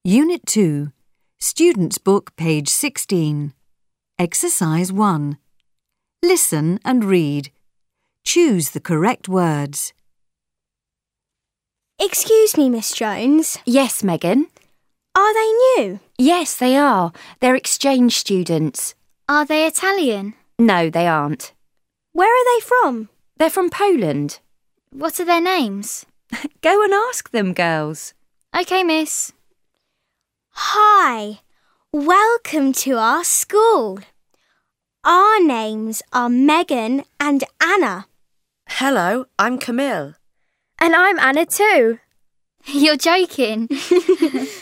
Unit 2, Student's Book, page 16. Exercise 1. Listen and read. Choose the correct words. Excuse me, Miss Jones. Yes, Megan. Are they new? Yes, they are. They're exchange students. Are they Italian? No, they aren't. Where are they from? They're from Poland. What are their names? Go and ask them, girls. OK, miss. Hi, welcome to our school. Our names are Megan and Anna. Hello, I'm Camille. And I'm Anna too. You're joking.